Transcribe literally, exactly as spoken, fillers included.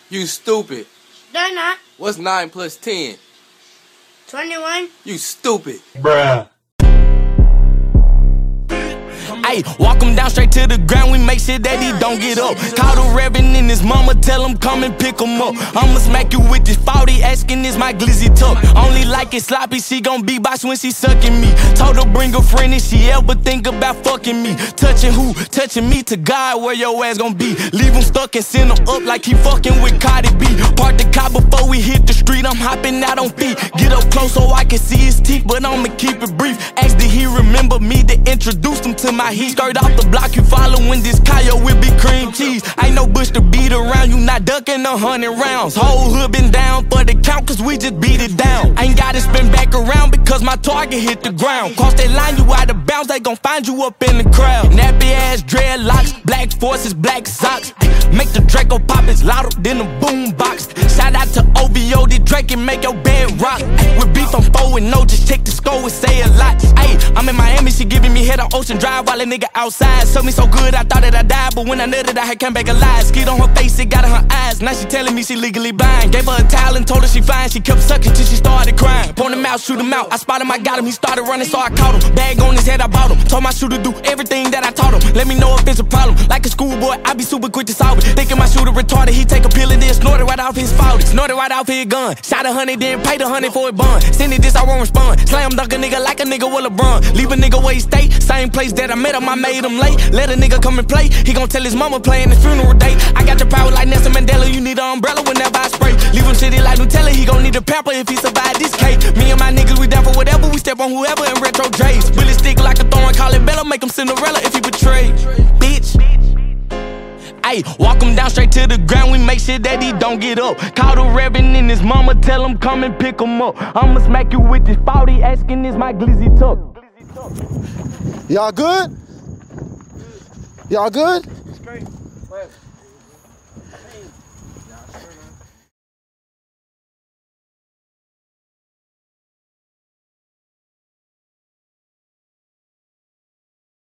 You stupid. They're not. What's nine plus ten? twenty-one. You stupid. Bruh. Ayy, walk him down straight to the ground, we make sure that he don't get up. Call the Reverend and his mama, tell him come and pick him up. I'ma smack you with this forty, asking is my glizzy tuck. Only like it sloppy, she gon' be box when she sucking me. Told her bring a friend if she ever think about fucking me. Touching who? Touching me to God, where your ass gon' be. Leave him stuck and send him up like he fucking with Cardi B. Park the car before we hit the street, I'm hopping out on feet. Get up close so I can see his teeth, but I'ma keep it brief. Ask did he remember me to introduce him to my heat. Skirt off the block, you following this Kyle will be cream cheese. Ain't no bush to beat around, you not ducking a hundred rounds. Whole hood been down for the count, cause we just beat it down. Ain't gotta spin back around because my target hit the ground. Cross that line, you out of bounds, they gon' find you up in the crowd. Nappy ass dreadlocks, black forces, black socks. Make the Draco pop, it's louder than a boom box. Shout out to O V O, the Drake and make your bed rock. With beef, I'm four and no, just check the score and say a lot. Ayy, I'm in Miami, she giving me head on Ocean Drive while a nigga outside. Sucked me so good, I thought that I died, but when I nutted, I had come back alive. Skeet on her face, it got in her eyes. Now she telling me she legally blind. Gave her a towel and told her she fine. She kept sucking till she started crying. Point him out, shoot him out. I spotted him, I got him. He started running, so I caught him. Bag on his head, I bought him. Told my shooter do everything that I taught him. Let me know if it's a problem. Like a schoolboy, I be super quick to solve it. Thinking my shooter retarded, he take a pill and then snort it right off his fault. Snort it right off his gun. Shot a hundred, then paid a hundred for a bun. Send it this, I won't respond. Slam dunk a nigga like a nigga with LeBron. Leave a nigga where he stay. Same place that I met him, I made him late. Let a nigga come and play. He gon' tell his mama playing his funeral date. I got the power like Nelson Mandela. You need an umbrella whenever I spray. Leave him shitty like Nutella. He gon' need a pamper if he survive this cake. Me and my niggas, we down for whatever. We step on whoever in retro J's. Bullet stick like a thorn, call it Bella. Make him Cinderella if he betray. Bitch. Ayy, walk him down straight to the ground, we make sure that he don't get up. Call the Reverend and his mama, tell him come and pick him up. I'ma smack you with this forty, asking is my glizzy tuck. Y'all good? Y'all good? Straight.